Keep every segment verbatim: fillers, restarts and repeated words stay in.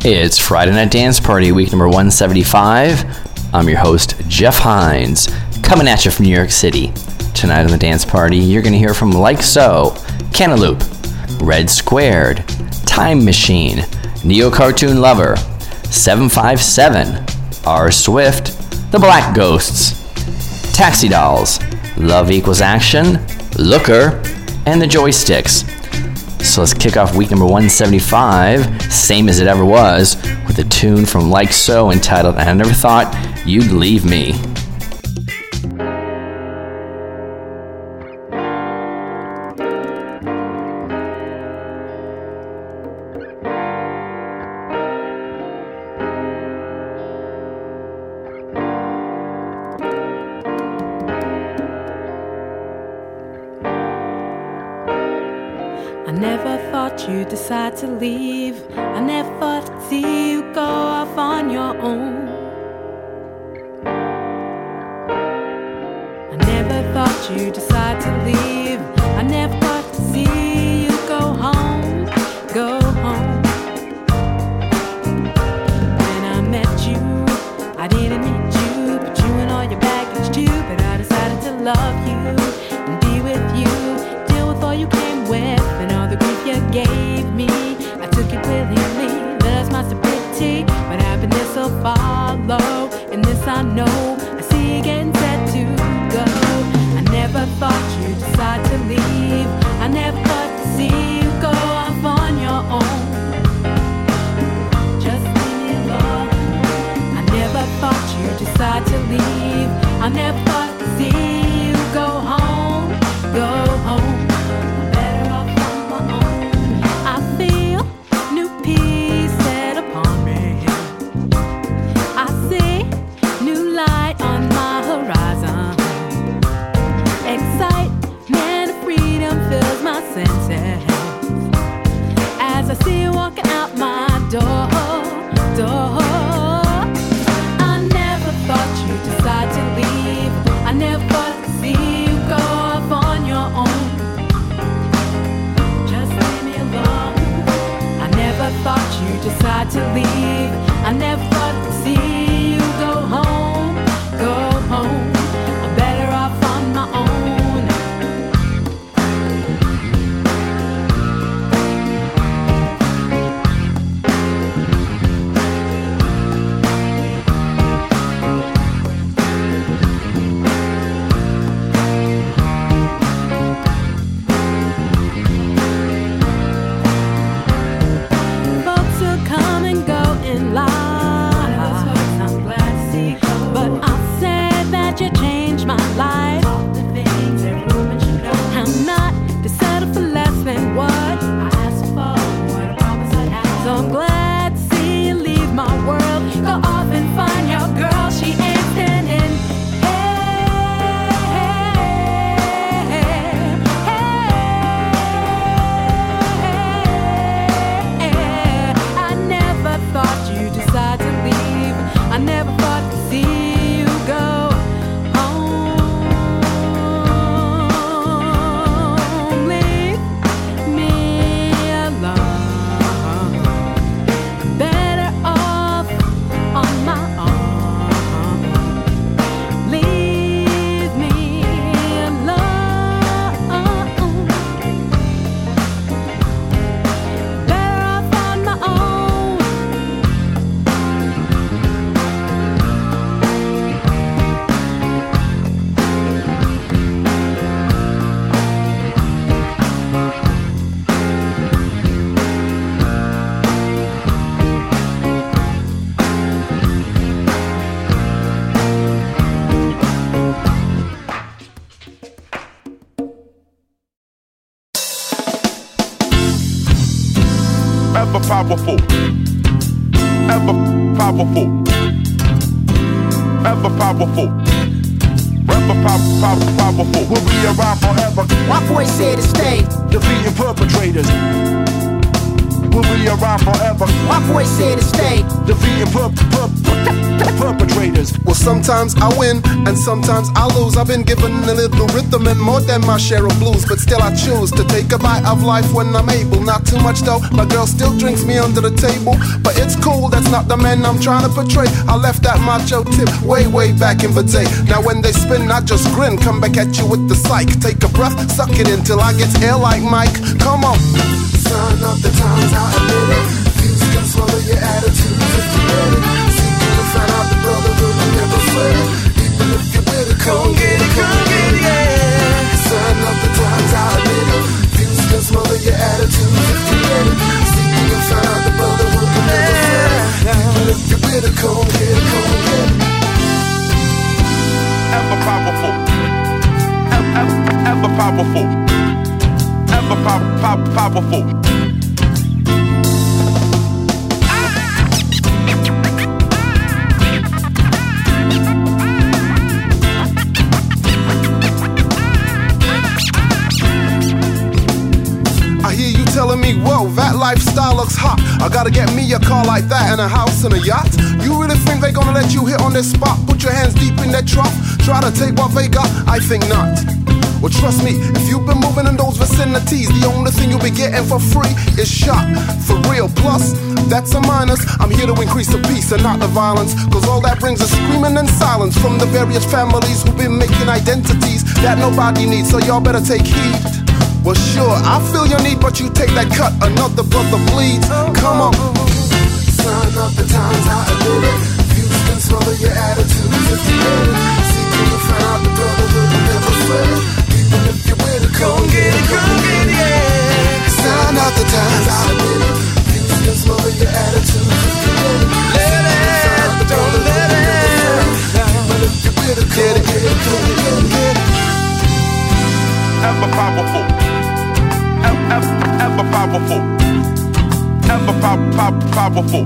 It's Friday Night Dance Party, week number one seventy-five. I'm your host, Jeff Hines, coming at you from New York City. Tonight on the Dance Party, you're going to hear from Like So, Cantaloupe, Red Squared, Time Machine, Neo Cartoon Lover, seven five seven, R. Swift, The Black Ghosts, Taxi Dolls, Love Equals Action, Looker, and The Joysticks. So let's kick off week number one seventy-five, same as it ever was, with a tune from Like So entitled I Never Thought You'd Leave Me. I never thought you'd decide to leave. I never thought I'd see you go off on your own. I never thought you'd decide to leave. I never thought I'd see you go home, go home. When I met you, I didn't meet you, but you and all your baggage too. But I decided to love you and be with you, deal with all you came with. You gave me, I took it willingly. That's my stupidity, but happiness will follow, and this I know. I see you getting set to go. I never thought you'd decide to leave. I never thought to see you go off on your own. Just leave me alone. I never thought you'd decide to leave. I never thought to see you go home, go home. As I see you walking out my door, door. I never thought you'd decide to leave. I never thought I'd see you go off on your own. Just leave me alone. I never thought you'd decide to leave. I never thought I'd see you go home, go home. I'm better off on my own. Powerful, ever powerful, ever powerful, ever pow- pow- powerful. We'll be around forever. My voice here to stay. Defeating perpetrators. We'll be around forever. My boys here to stay. Defeating per- per- per- perpetrators. Well, sometimes I win and sometimes I lose. I've been given a little rhythm and more than my share of blues, but still I choose to take a bite of life when I'm able. Not too much though, my girl still drinks me under the table, but it's cool, that's not the man I'm trying to portray. I left that macho tip way, way back in the day. Now when they spin, I just grin, come back at you with the psych. Take a breath, suck it in till I get air like Mike. Come on. Sign up the times, I admit it. Views can swallow your attitude if you let it. See you find out the brotherhood will never sweat it. Even if you're with it, come get it, come get it, yeah. Sign up the times, I admit it. Views can swallow your attitude if you let it. See you find out the brotherhood will never sweat it. Even if you're with it, come get it, come get it. Ever powerful. Ever, ever, ever powerful. Ever pop, pop, powerful. I hear you telling me, whoa, that lifestyle looks hot. I gotta get me a car like that and a house and a yacht. You really think they gonna let you hit on this spot? Put your hands deep in that trough, try to take what they got? I think not. Well, trust me, if you've been moving in those vicinities, the only thing you'll be getting for free is shot. For real, plus, that's a minus. I'm here to increase the peace and not the violence, cause all that brings is screaming and silence from the various families who've been making identities that nobody needs, so y'all better take heed. Well, sure, I feel your need, but you take that cut, another brother bleeds. Come on. Sign up the times, I admit it. Views can swallow your attitudes if you let it. See you find out the brotherhood will never sweat it. Even if you're with it, come get it, come get it, yeah. Sign up the times, I admit it. Views can swallow your attitudes if you let it. Let it, don't let it. Even if you're with it, come get it, come get it, get it. Ever powerful. Ever, ever, ever powerful. Ever pop, pop, powerful.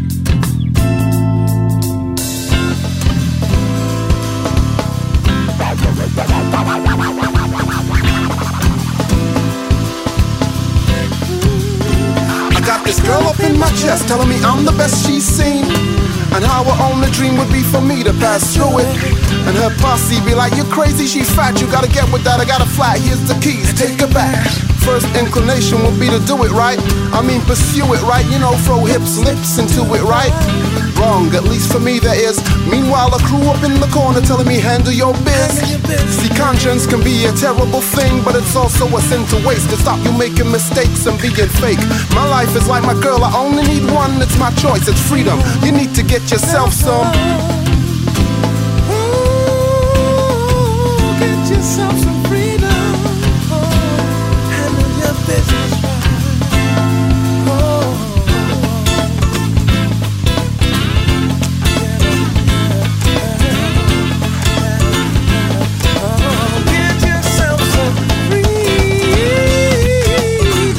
I got this girl up in my chest telling me I'm the best she's seen, and how her only dream would be for me to pass through it. And her posse be like, you're crazy, she's fat, you gotta get with that, I got a flat, here's the keys, take her back. First inclination would be to do it right, I mean pursue it right, you know, throw hips, lips into it right. Wrong, at least for me there is. Meanwhile a crew up in the corner telling me handle your biz. See, conscience can be a terrible thing, but it's also a sin to waste, to stop you making mistakes and being fake. My life is like my girl, I only need one, it's my choice, it's freedom. You need to get yourself some. Get yourself some freedom. Handle your business right. Oh. Get yourself some freedom.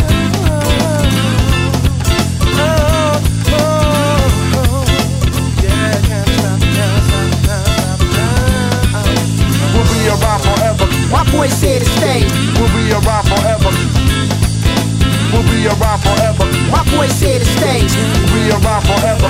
Oh, oh, oh. Yeah, can't stop, can't stop, can't stop. We'll be around forever. My boys here to stay. We'll be around forever. We'll be around forever. My boys here to stay. We'll be around forever.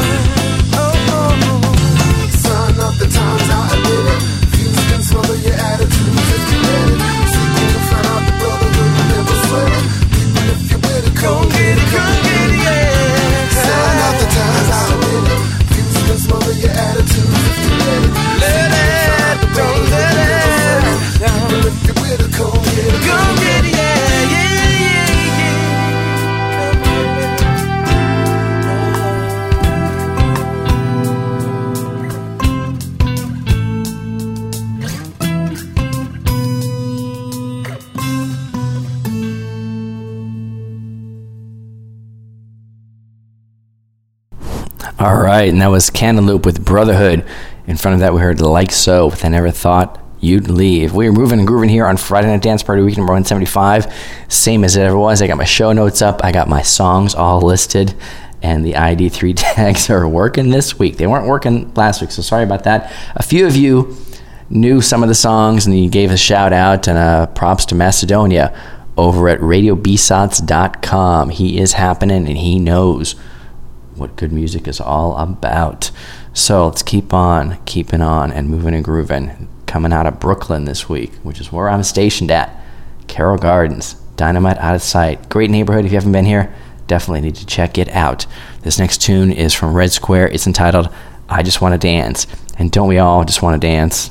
Sign up the times, I admit it. Views can swallow your attitudes if you let it. See you find out the brotherhood will never sweat it. Even if you're with it, come get it, come get it, yeah. Sign up the times, I admit it. Views can swallow your attitudes if you let it. Let it, don't let it. Even if you're with it, come get it, come get it, yeah, yeah, yeah, yeah. Come get it. All right, and that was Cantaloupe with Brotherhood. In front of that, we heard Like So with I Never Thought You'd Leave. We are moving and grooving here on Friday Night Dance Party Week number one seventy-five. Same as it ever was. I got my show notes up. I got my songs all listed. And the I D three tags are working this week. They weren't working last week, so sorry about that. A few of you knew some of the songs, and you gave a shout out and uh, props to Macedonia over at radio b sots dot com. He is happening, and he knows what good music is all about. So let's keep on keeping on and moving and grooving. Coming out of Brooklyn this week, which is where I'm stationed at, Carroll Gardens, Dynamite Out of Sight. Great neighborhood. If you haven't been here, definitely need to check it out. This next tune is from Red Square. It's entitled I Just Want to Dance. And don't we all just want to dance?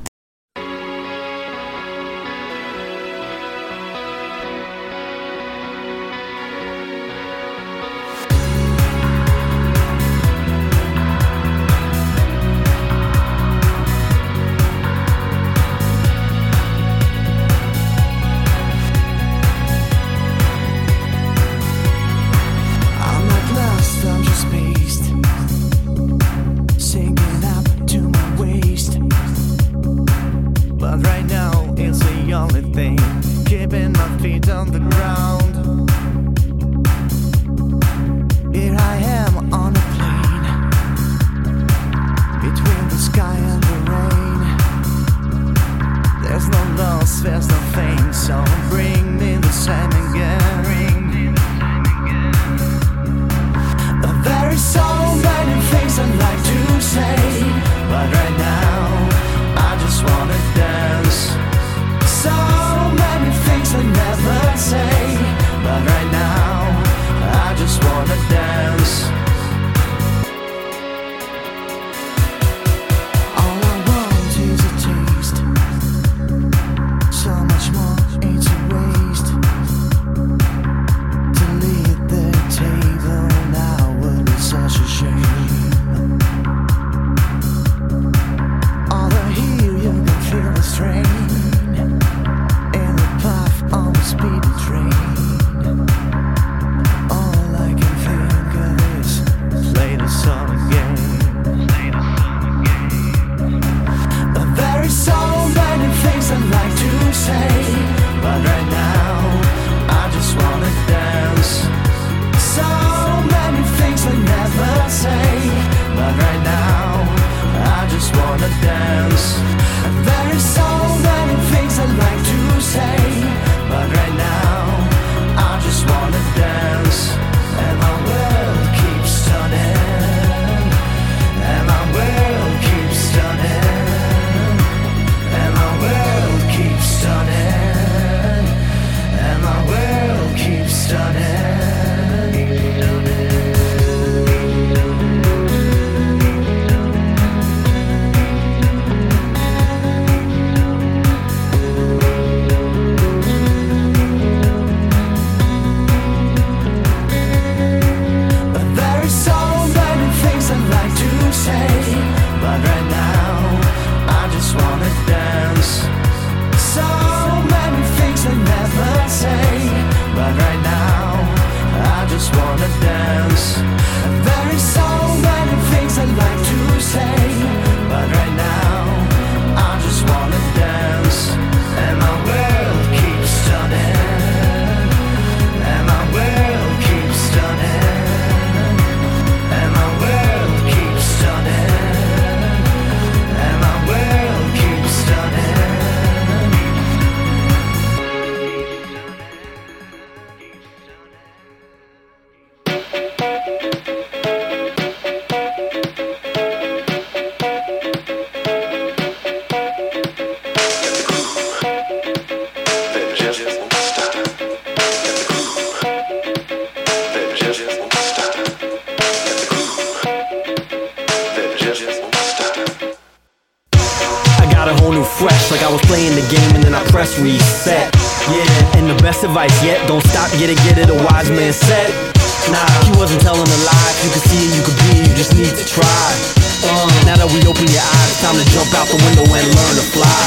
Like I was playing the game and then I press reset. Yeah, and the best advice yet, don't stop, get it, get it, a wise man said. Nah, he wasn't telling a lie. You could see it, you could be it, you just need to try. uh, Now that we open your eyes, it's time to jump out the window and learn to fly.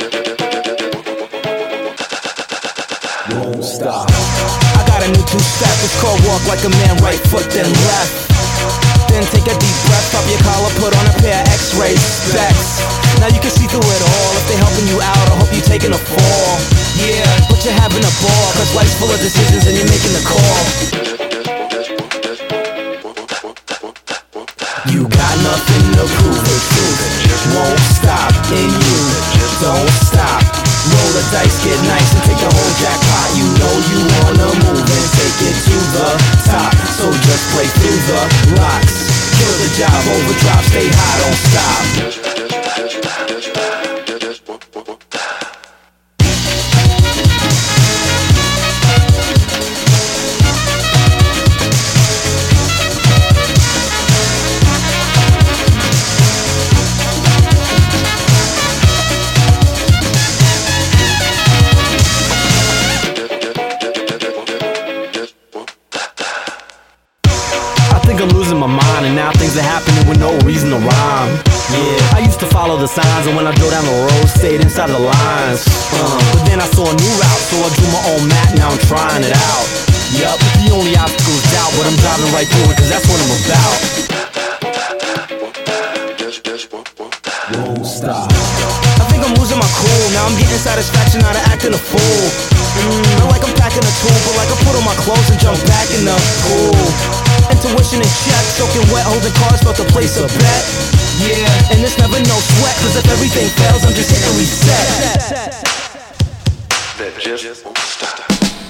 Won't stop. I got a new two-step, it's called walk like a man, right foot then left. Then take a deep breath, pop your collar, put on a pair of x-ray specs. Now you can see through it all. If they helping you out, I hope you're taking a fall. Yeah, but you're having a ball, cause life's full of decisions and you're making the call. You got nothing to prove, the truth won't stop in you. Don't stop, roll the dice, get nice and take the whole jackpot. You know stay high, don't stop. My mind, and now things are happening with no reason to rhyme. Yeah, I used to follow the signs, and when I drove down the road, stayed inside the lines. Uh, but then I saw a new route, so I drew my own map. Now I'm trying it out. Yup, the only obstacle is doubt, but I'm driving right through it, cause that's what I'm about. Won't stop. I think I'm losing my cool. Now I'm getting satisfaction out of acting a fool. Mm, not like I'm packing a tool, but like I put on my clothes and jump back in the pool. Intuition in check, soaking wet, holding cards, about to place a bet. Yeah, and it's never no sweat, cause if everything fails, I'm just hitting reset. That just won't stop.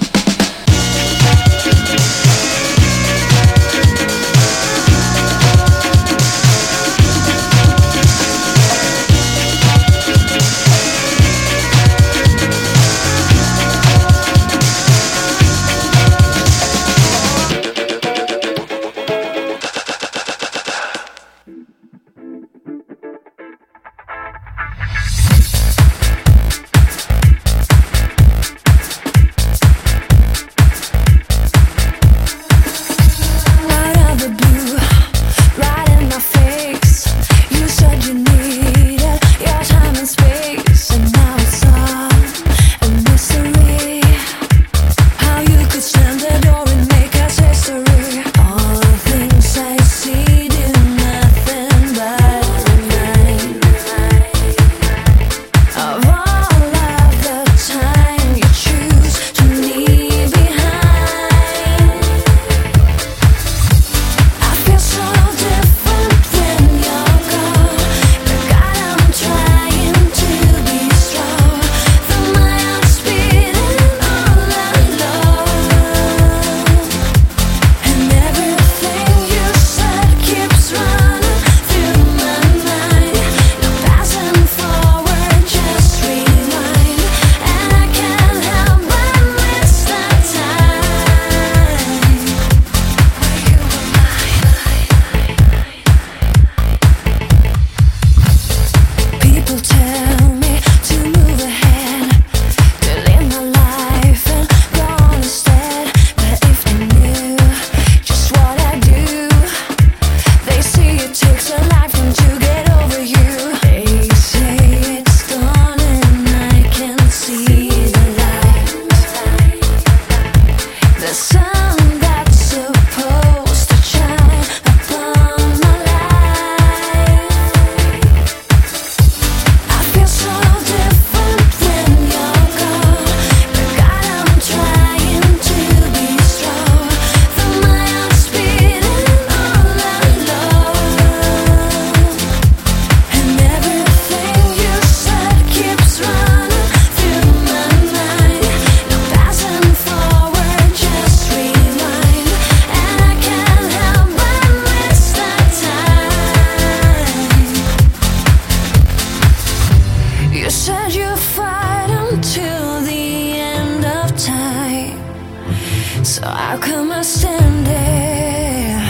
So how come I stand there,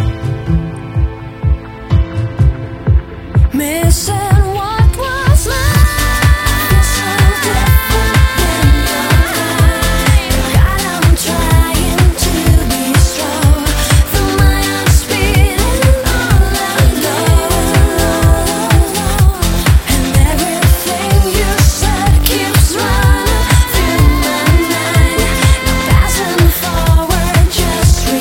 missing what was mine? So different than your kind. God, I'm trying to be strong. The mind's spinning all alone, and everything you said keeps running through my mind. No passing forward, just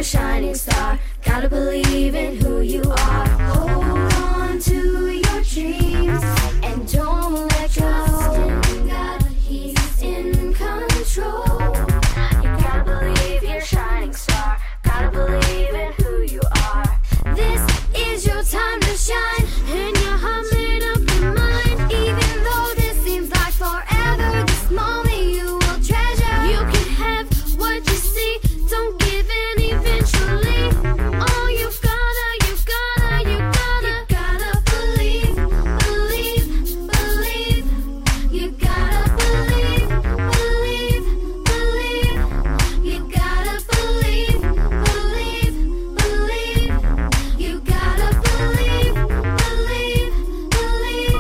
a shining star. Gotta believe in who you are. Hold on to your dreams and don't let go. God, He's in control. You gotta believe you're a shining star. Gotta believe in who you are. This is your time to shine, and your heart made up your mind. Even though this seems like forever, this moment you will treasure. You can have what you see, don't give in eventually. Oh, you gotta, you gotta, you gotta, you gotta believe, believe, believe. You gotta believe, believe, believe. You gotta believe, believe, believe. You gotta believe, believe, believe.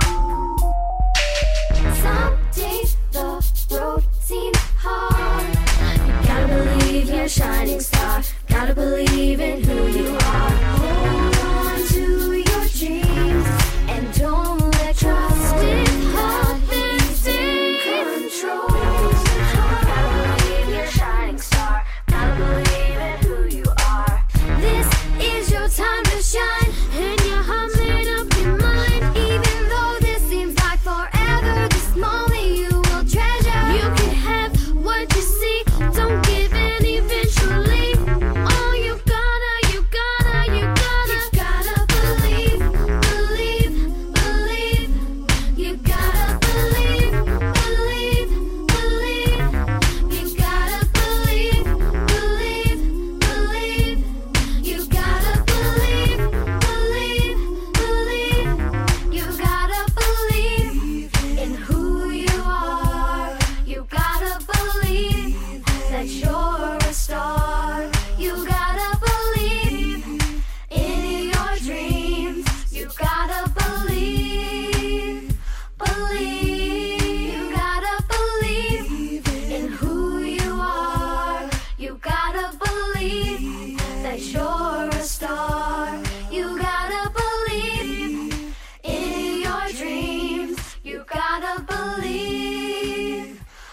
Some days the road seems hard. You gotta believe you're a shining star. Gotta believe in who you are. Hold on to your dreams and don't let go. With hope is in control. Gotta believe you're a shining star. Gotta believe in who you are. This is your time to shine, and your heart made up your mind. Even though this seems like forever, this moment you will treasure. You can have what you see, don't give in eventually. Oh, you gotta, you gotta, you gotta, you gotta believe, believe, believe. You gotta believe, believe, believe. You gotta believe, believe, believe. You gotta believe, believe, believe. You gotta believe in who you are. You gotta believe that you're a star. You gotta believe in your dreams. You gotta believe, believe. You gotta believe in who you are. You gotta believe that you're a star. You gotta believe in your dreams. You gotta believe,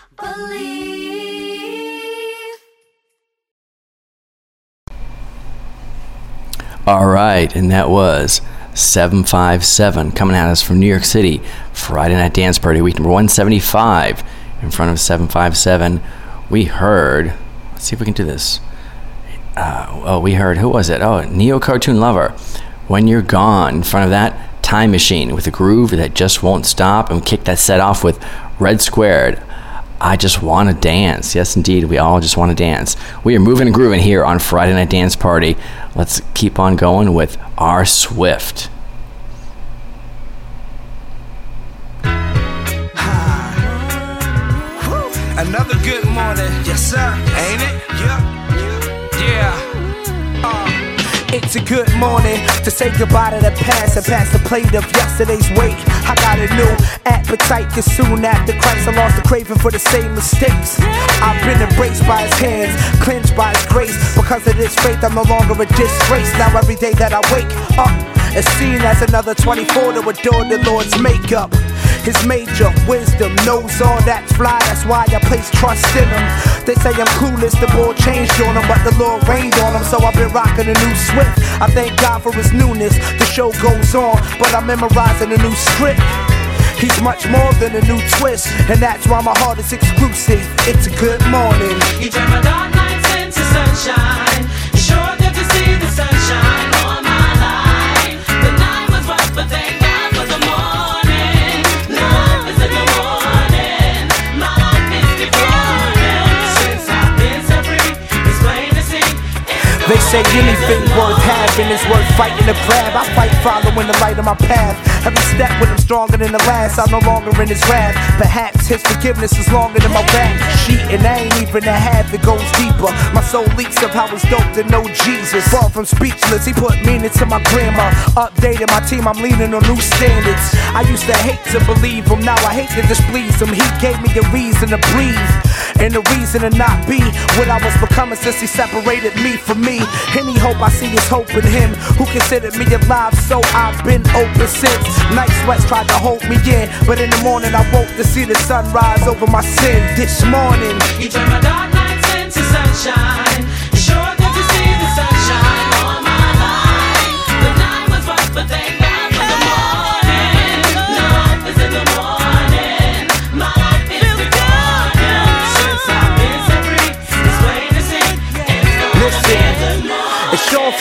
believe. All right, and that was seven five seven coming at us from New York City. Friday Night Dance Party, week number one seventy-five. In front of seven five seven, we heard, let's see if we can do this. Uh, oh, we heard, who was it? Oh, Neo Cartoon Lover, When You're Gone. In front of that, Time Machine with a groove that just won't stop. And we kicked that set off with Red Squared, I Just Want to Dance. Yes, indeed, we all just want to dance. We are moving and grooving here on Friday Night Dance Party. Let's keep on going with R. Swift. Another good morning, yes sir, ain't it? Yeah, yeah. Uh, it's a good morning to say goodbye to the past and pass the plate of yesterday's weight. I got a new appetite, cause soon after Christ I lost the craving for the same mistakes. I've been embraced by His hands, cleansed by His grace. Because of this faith I'm no longer a disgrace. Now every day that I wake up is seen as another twenty-four to adore the Lord's makeup. His major wisdom knows all that's fly, that's why I place trust in Him. They say I'm clueless, the ball changed on Him, but the Lord rained on Him, so I've been rocking a new Swift. I thank God for His newness, the show goes on, but I'm memorizing a new script. He's much more than a new twist, and that's why my heart is exclusive. It's a good morning. You turn my dark nights into sunshine. You sure good to see the sunshine on my life. The night was rough, but thank God for the morning. Love is in the morning. My life is deploying. Since I've been set free, it's plain to see. They say anything worth having is worth fighting to grab. I fight following the light of my path. Every step with Him stronger than the last. I'm no longer in His wrath. Perhaps His forgiveness is longer than my back sheet, and I ain't even a half, it goes deeper. My soul leaks of how it's dope to know Jesus. Far from speechless, He put meaning to my grammar. Updated my team, I'm leaning on new standards. I used to hate to believe Him, now I hate to displease Him. He gave me a reason to breathe, and a reason to not be what I was becoming since He separated me from me. Any hope I see is hope in Him, who considered me alive, so I've been open since. Night sweats tried to hold me in, but in the morning I woke to see the sunrise over my sin. This morning You turn my dark nights into sunshine. You sure good to see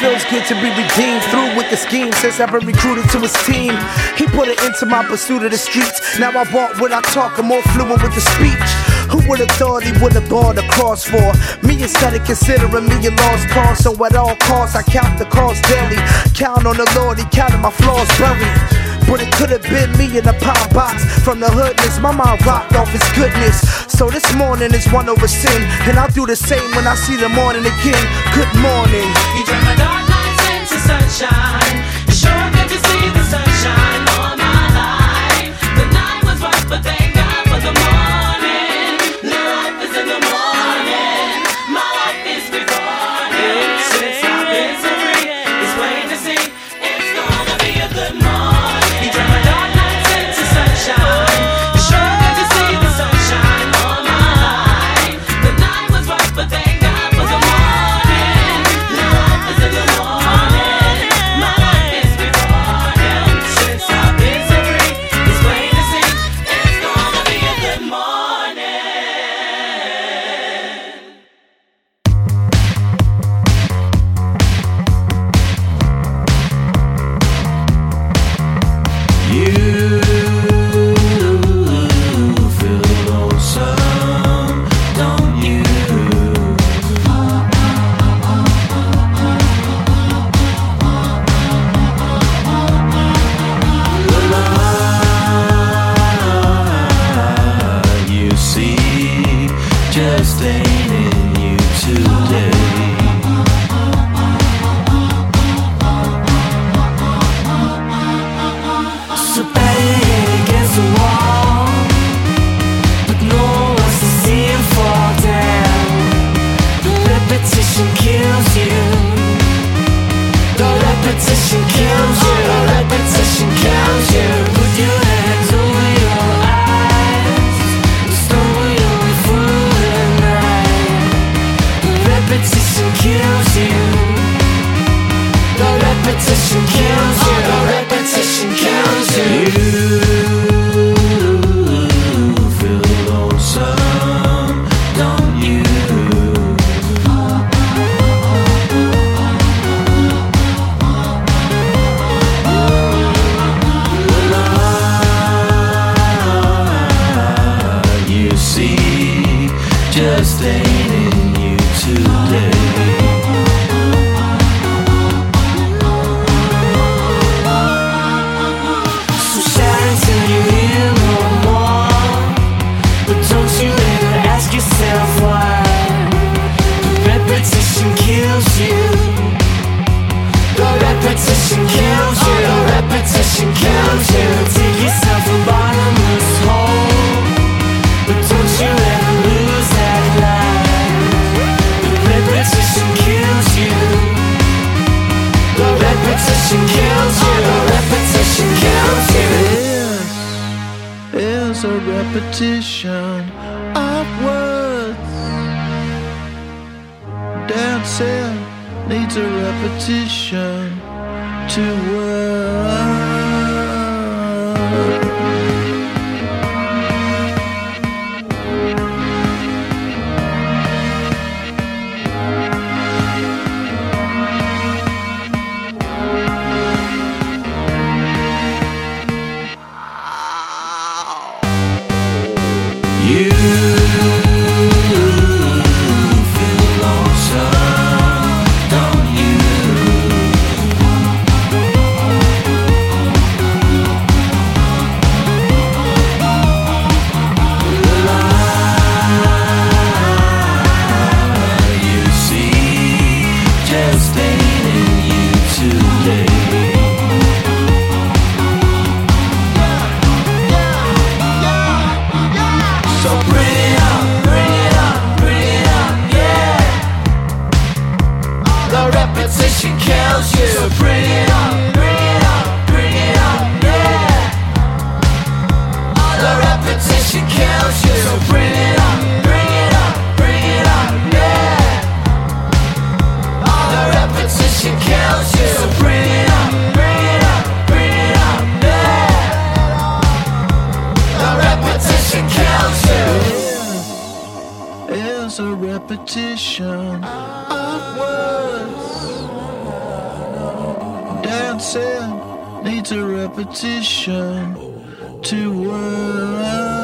feels good to be redeemed. Through with the scheme since I've been recruited to his team. He put it into my pursuit of the streets. Now I walk when I talk, I'm more fluent with the speech. Who would've thought he would've gone across for me instead of considering me a lost cause? So at all costs, I count the cost daily. Count on the Lord, he counted my flaws buried. But it could've been me in a pine box. From the hoodness, my mind rocked off his goodness. So this morning is one over sin, and I'll do the same when I see the morning again. Good morning. You turn my dark nights into sunshine. It's sure good to see the sunshine on my life. The night was rough, but thank God for the morning. Life is in the morning. My life is before him. Since I've been so free, it's plain to see it's gonna be a good morning. You turn my dark nights into sunshine. It's sure good to see the sunshine on my life. The night was rough, but thank God for the morning. Life is in the morning. My life is before him. Since I've been so free, it's plain to see it's gonna be a good morning. You feel lonesome, don't you? The light you see just ain't in you today. So bang against the wall, but no one's to see you fall down. The repetition kills you. The repetition kills you. The repetition kills you. Put your hands over your eyes, stumble your way through the night. The repetition kills you. The repetition kills you. The repetition kills you. You feel lonesome, don't you? The light you see just ain't in you today. So shout until you hear no more. But don't you ever ask yourself why. The repetition kills you. The repetition kills you. The repetition kills you. Dig yourself a bottomless hole. But don't you ever lose that light. The repetition kills you. The repetition kills you. The repetition kills you. This is a repetition of words. Dancing needs a repetition to work. You feel lonesome, don't you? The light you see just ain't in you today. So bring it up, bring it up, bring it up, yeah. The repetition kills you. So bring it up, bring it up, bring it up, yeah. The repetition kills you. So bring it up, bring it up, bring it up, yeah. The repetition kills you. So bring it up, bring it up, bring it up, yeah. The repetition kills you. It's a repetition of words. content needs a repetition to work.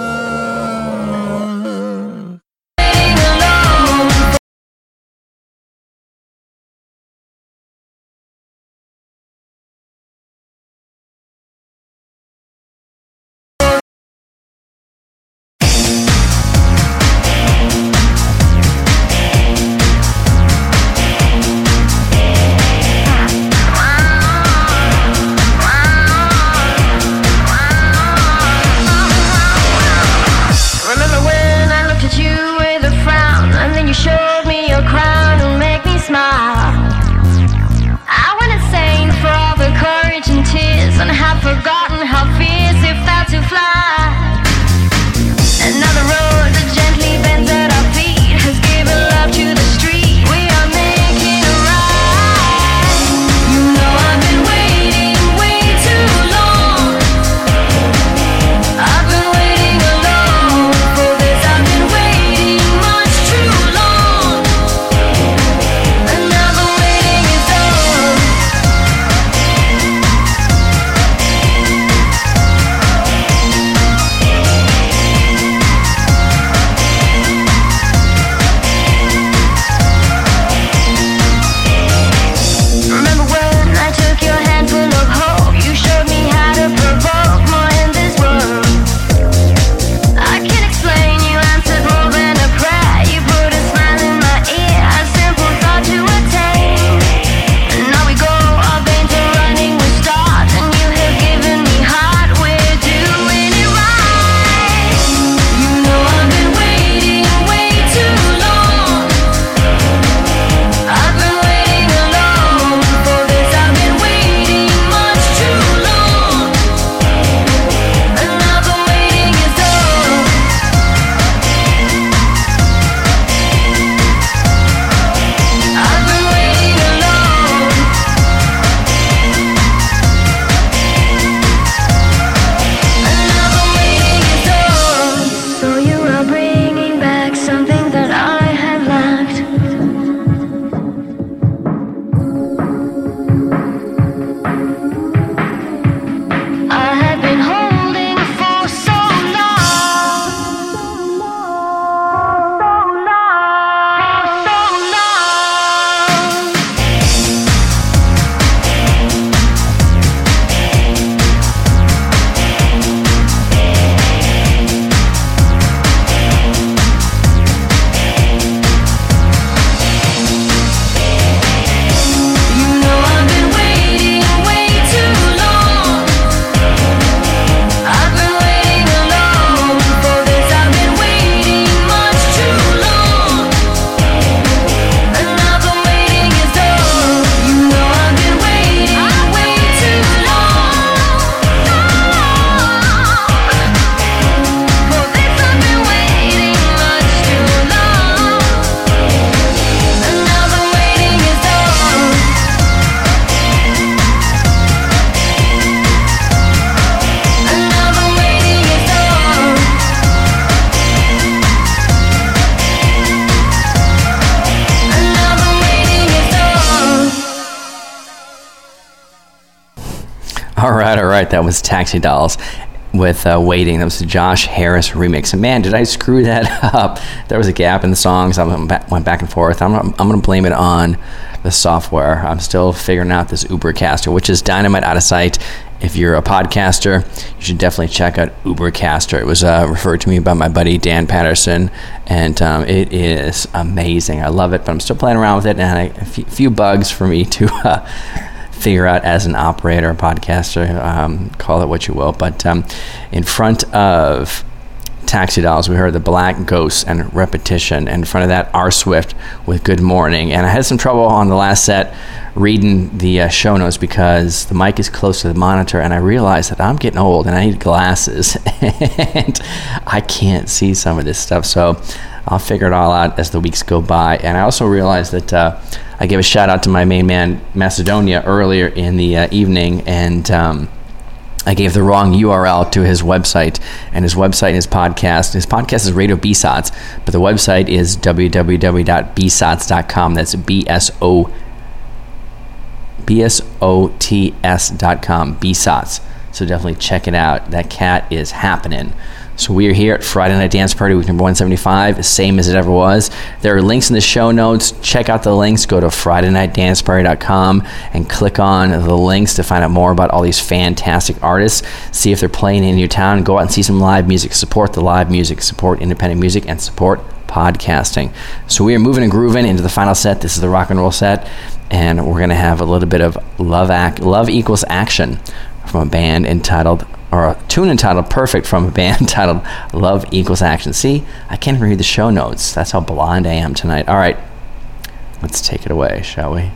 All right, all right. That was Taxi Dolls with uh, Waiting. That was the Josh Harris remix. And man, did I screw that up. There was a gap in the songs. I went back and forth. I'm, I'm going to blame it on the software. I'm still figuring out this Ubercaster, which is dynamite out of sight. If you're a podcaster, you should definitely check out Ubercaster. It was uh, referred to me by my buddy Dan Patterson, and um, it is amazing. I love it, but I'm still playing around with it, and I, a few, few bugs for me to uh, figure out as an operator, a podcaster, um, call it what you will. But um, in front of Taxi Dolls, we heard the Black Ghosts and Repetition, and in front of that, R. Swift with Good Morning. And I had some trouble on the last set reading the uh, show notes because the mic is close to the monitor, and I realized that I'm getting old and I need glasses and I can't see some of this stuff, so I'll figure it all out as the weeks go by. And I also realized that uh, I gave a shout out to my main man Macedonia earlier in the uh, evening, and um, I gave the wrong U R L to his website, and his website and his podcast. His podcast is Radio B-Sods, but the website is w w w dot b sods dot com. That's B S O B S O T S dot com, B S O T S. So definitely check it out. That cat is happening. So we are here at Friday Night Dance Party, week number one seventy-five, same as it ever was. There are links in the show notes. Check out the links. Go to Friday Night Dance Party dot com and click on the links to find out more about all these fantastic artists. See if they're playing in your town. Go out and see some live music. Support the live music. Support independent music and support podcasting. So we are moving and grooving into the final set. This is the rock and roll set, and we're going to have a little bit of Love Act, Love Equals Action from a band entitled, or a tune entitled Perfect from a band titled Love Equals Action. See, I can't even read the show notes. That's how blind I am tonight. All right, let's take it away, shall we?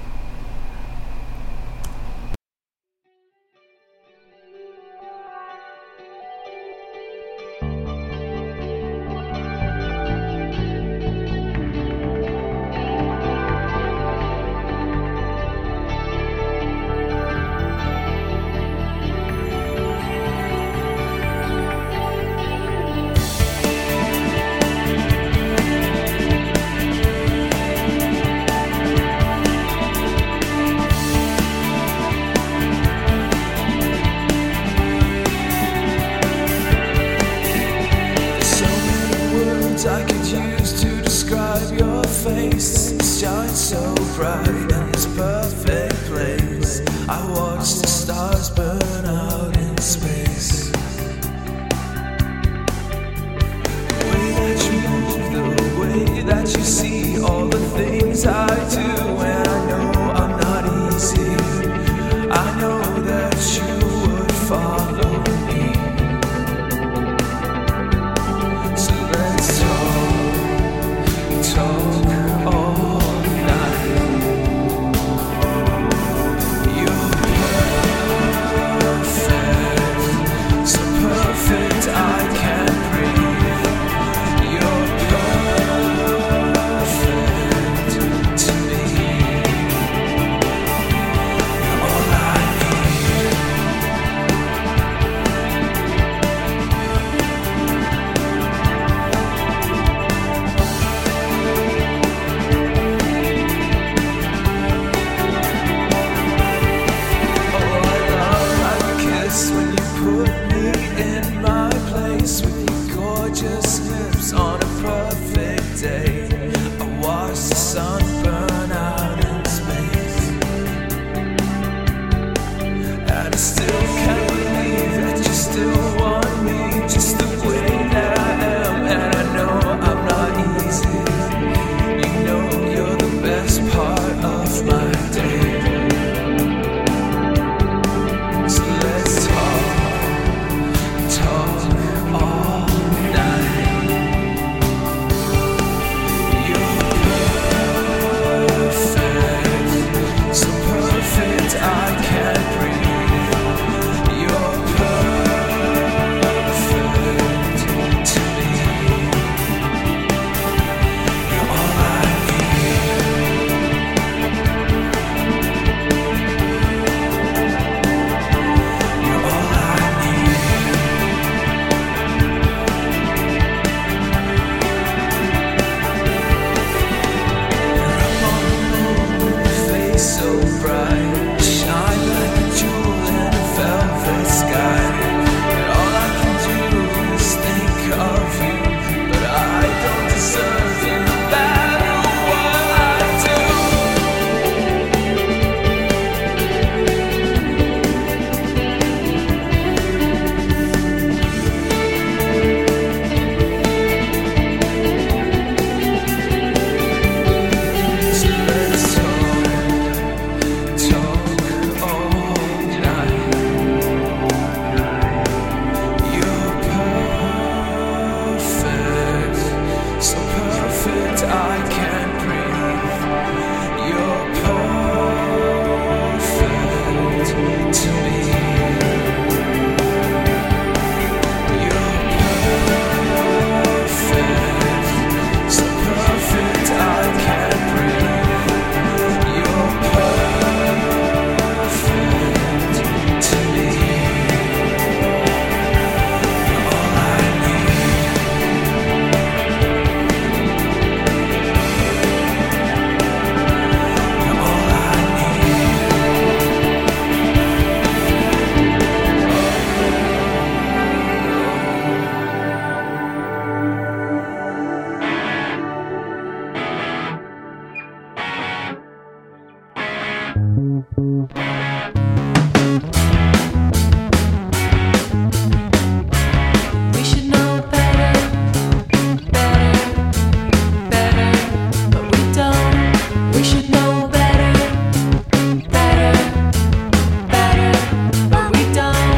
We should know better, better, better, but we don't. We should know better, better, better, but we don't.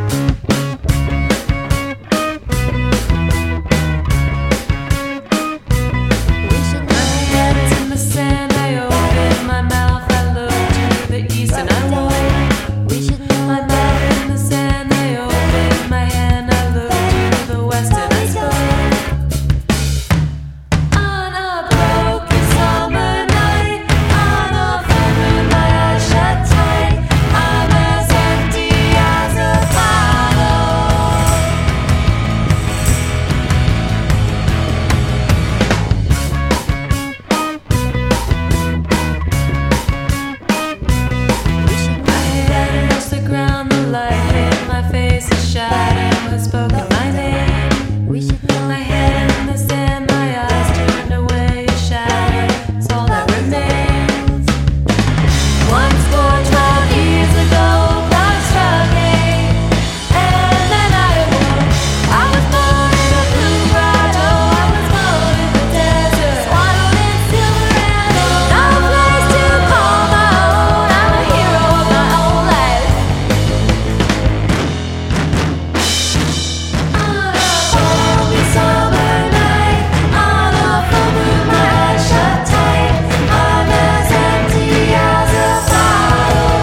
We should know. My head's in the sand. I open my mouth. I look to the east and I walk. We should know. My mouth in the sand. I open my hand. I look to the west and I spoke. On a broken summer night, on a full moon, my eyes shut tight. I'm as empty as a bottle. My head touched the ground, the light hit my face, a shadow had spoken my name. We should know. My head in the sand, my eyes turned away, a shadow is all that remains. Once more, twelve years ago, clock struck eight, and then I awoke. I was born in a blue grotto, I was born in the desert, swaddled in Silverado. No place to call my own, I'm a hero of my own life. On a balmy summer night, on a full moon, my eyes shut tight. I'm as empty as a bottle.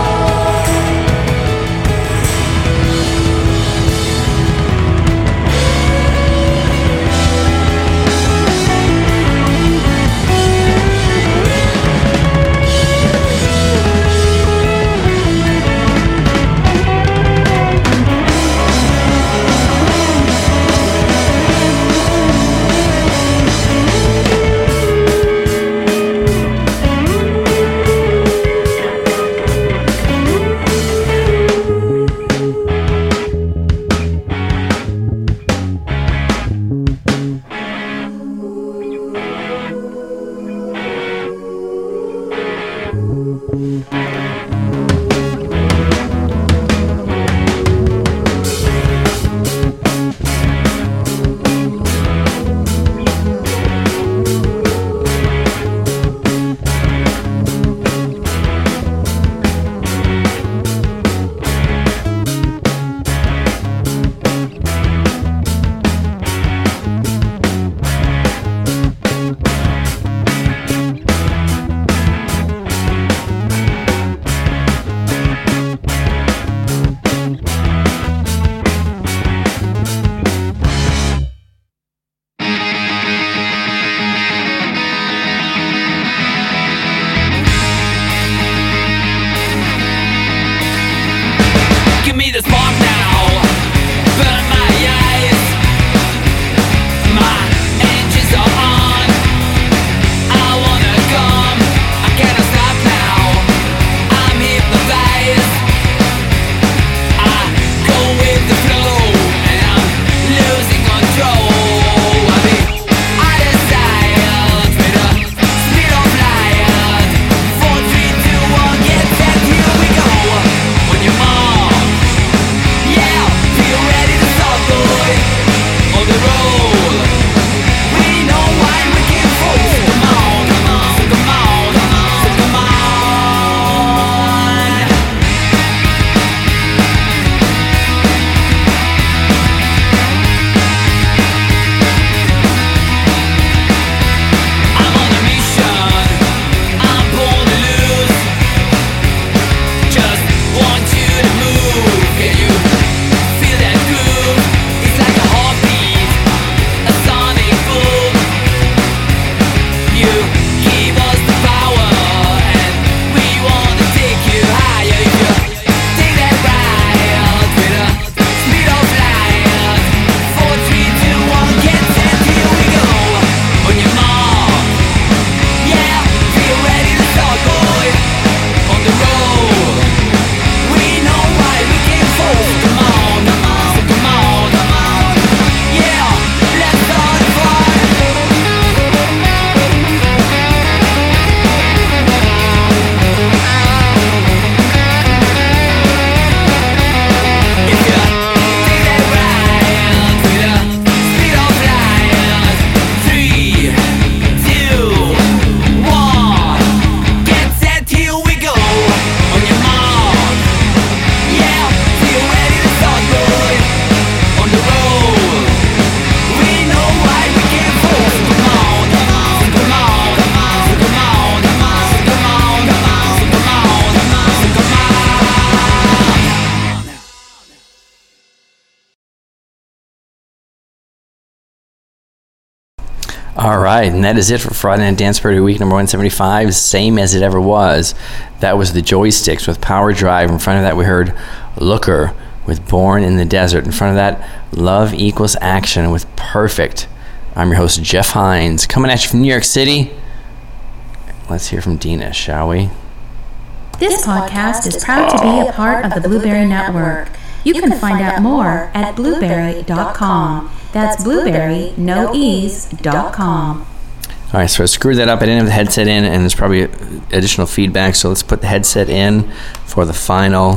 All right, and that is it for Friday Night Dance Party Week number one seventy-five, same as it ever was. That was the Joysticks with Power Drive. In front of that, we heard Looker with Born in the Desert. In front of that, Love Equals Action with Perfect. I'm your host, Jeff Hines, coming at you from New York City. Let's hear from Dina, shall we? This podcast is proud to be a part of the Blueberry Network. You can find out more at blueberry dot com. That's blueberry, no ease, dot com. All right, so I screwed that up. I didn't have the headset in, and there's probably additional feedback, so let's put the headset in for the final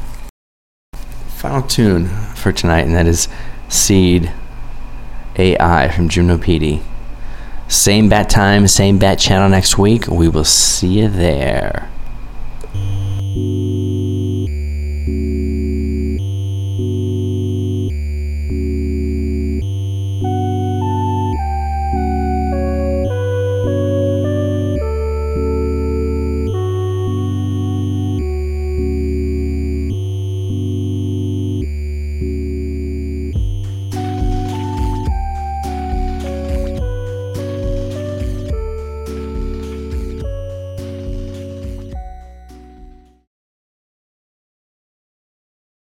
final tune for tonight, and that is Seed A I from Juno P D. Same bat time, same bat channel next week. We will see you there.